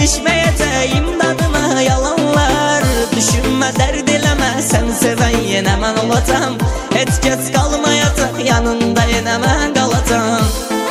yetişməyəcəyim dadıma yalanlar. Düşünmə, dərd eləmə, sən sevən yenə mən olacam. Heç kəs qalmayacaq yanında, yenə mən qalacam.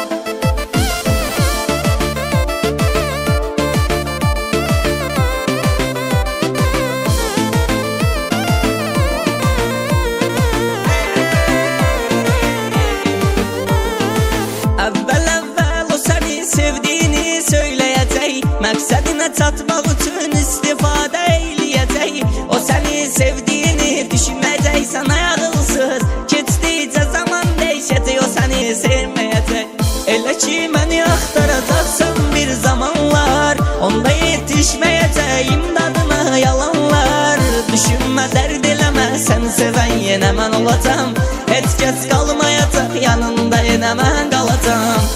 Əvvəl o səni sevdiyini söyləyəcək, məqsədinə çatmaq üçün istifadə eyləyəcək. O səni sevdiyini düşünməyəcək, sən ayağılsız. Keçdikcə zaman dəyişəcək, o səni sevməyəcək. Elə ki məni axtaracaqsan bir zamanlar, onda yetişməyəcəyim dadıma yalanlar. Düşünmə, dərd eləmə, sən sevən yenə mən olacam. Heç kəs qalmayacaq yanında, yenə mən qalacam.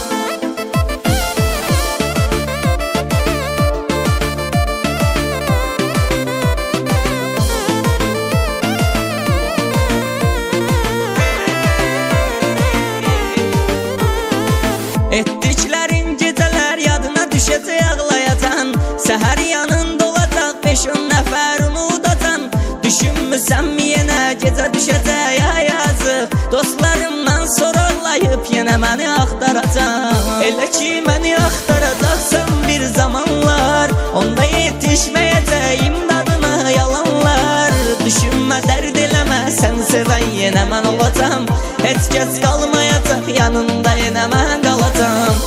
Etdiklərin gecələr yadına düşəcək, ağlayacan. Səhər yanında olacaq 5-10 nəfər unudacan. Düşünmüsənmi yenə gecə düşəcək, ya yazıq. Dostlarımdan soraqlayıb yenə məni axtaracaq. Elə ki məni axtaracaqsan bir zamanlar, onda yetişməyəcəyim dadına yalanlar. Düşünmə, dərd eləmə, sən sevən yenə mən olacam. Heç kəs qalmayacaq yanında, yenə mən qalacam.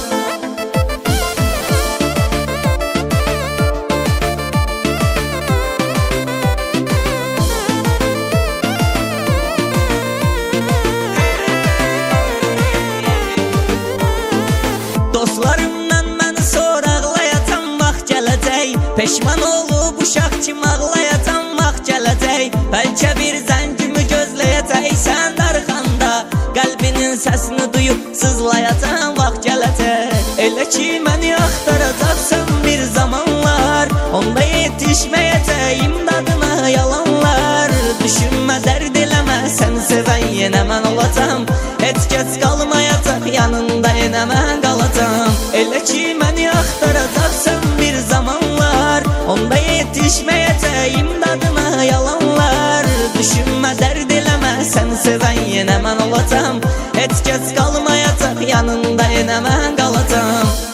Dostlarımdan məni soraqlayacam, vaxt gələcək. Peşman olub uşaq kimi ağlayacam, vaxt gələcək. Bəlkə bir zəngimi gözləyəcəksən darxanda, qəlbinin səsini duyub sızlayacam, vaxt gələcək. Elə ki məni axtaracaqsan bir zamanlar, onda yetişməyəcəyim dadına yalanlar. Düşünmə, dərd eləmə, sən sevən yenə mən olacam. Heç kəs qalmayacaq yanında, yenə mən qalacam. Elə ki məni axtaracaqsan bir zamanlar, onda yetişməyəcəyim dadına yalanlar. Düşünmə, dərd eləmə, sən sevən yenə mən olacam. Heç kəs qalmayacaq yanında, yenə mən qalacam.